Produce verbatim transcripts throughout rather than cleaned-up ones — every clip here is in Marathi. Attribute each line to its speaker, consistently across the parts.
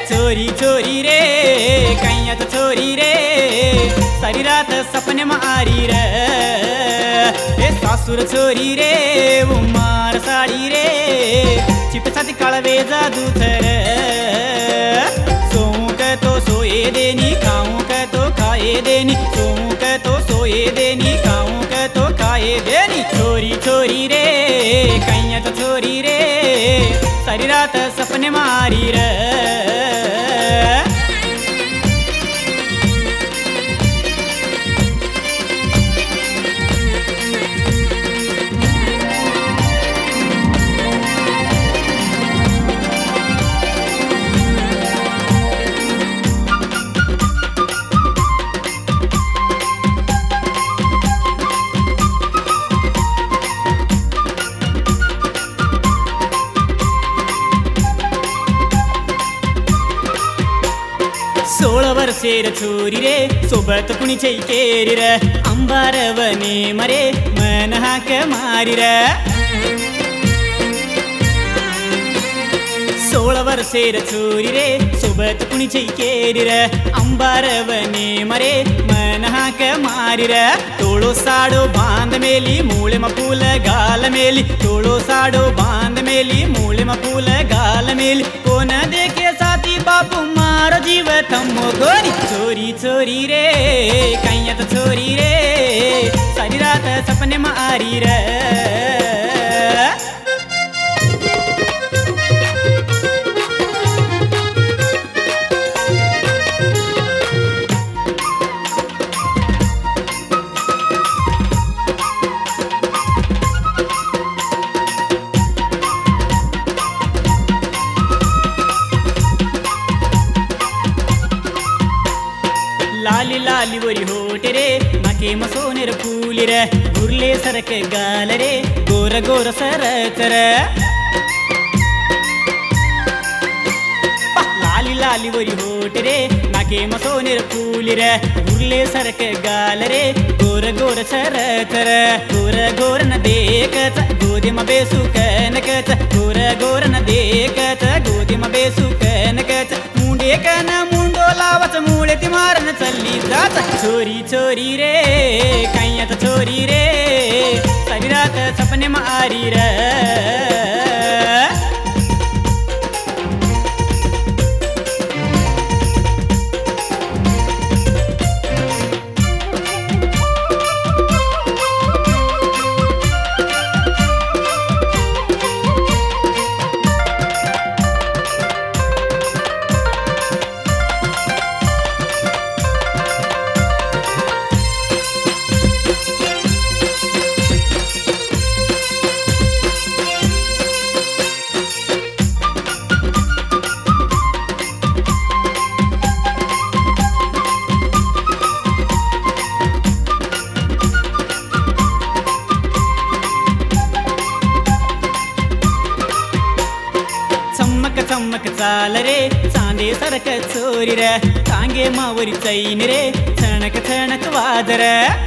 Speaker 1: चोरी चोरी रे कैयात चोरी रे सारी रात सपने मारी रे ए सासूर चोरी रे उमार साड़ी रे चिप छाती काळवे जादू थर सोऊं के तो सोए देनी खाऊं के तो खाए देनी सोऊं के तो सोए देनी खाऊं के तो खाए देनी चोरी चोरी रे कैयात चोरी रे सारी रात सपने मारी रे सोळ वर्षेर चोरी रे सोबत कुणी केरी रे अंबारवने मरे मन हाक मारी रे सोळ वर्षेर चोरी रे सोबत कुणी केरी रे अंबारवने मरे मन हाक मारी रे तोळो साडो बांध मेली मूळे मपूल गाल मेली तोळो साडो बांध मेली मूळे मपूल गाल मेली कोण देखे साथी बापू मारो जीव थम्मो गोरी चोरी चोरी रे कैयात चोरी रे सारी रात सपने मारी रे लाली लाली वरी होट रे नाके मसोनेर फूली रे गुरले सरक गाल रे गोर गोर सरक रे लाली लाली वरी होट रे नाके मसोनेर फूली रे गुरले सरक गाल रे गोर गोर सरक रे गोर गोर न देखत गोदी म बेसुकनकत गोर गोर न देखत गोदी म बेसुकनकत मुंडे कन मुंडो लावत मुळे ती मारन चल्ली जात चोरी चोरी रे कैयात चोरी रे सारी रात सपने मारी रे चमक चाल रे चांदे सरक चोरी रे टांगे मावरी चैन रे छणक छणक वादर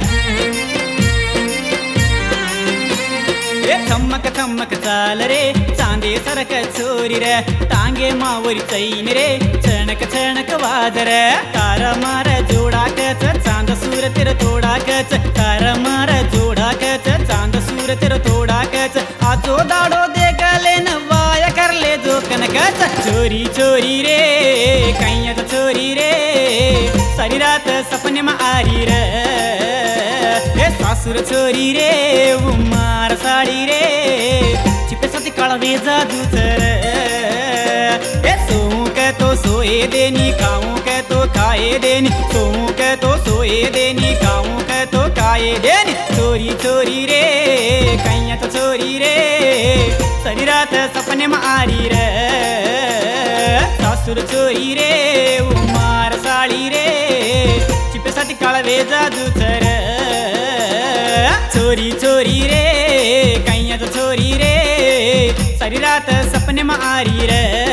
Speaker 1: चमक चमक चाल रे चांदे सरक चोरी रे टांगे मावरी चैन रे छणक छणक वादर तार मार जोडा कच चांद सूर तेर तोडा कच तार मार जोडा कच चांद सूर तेर तोडा कच आजो दाडो दे गले न वाया करले जो कनकच चोरी चोरी रे कैयात चोरी रे सारी रात सपने मारी रे ए सासूर चोरी रे उमार साड़ी रे चिपे साथी काळवे जादू थर ए सोऊं के तो सोए देनी खाऊं के तो खाए देनी सोऊं के तो सोए देनी खाऊं के तो खाए देनी चोरी चोरी रे कैयात चोरी रे सारी रात सपने मारी रे सासूर चोरी रे उमार साड़ी रे चिपे साथी काळवे जादू थर चोरी चोरी रे कैयात चोरी रे सारी रात सपने मारी रे।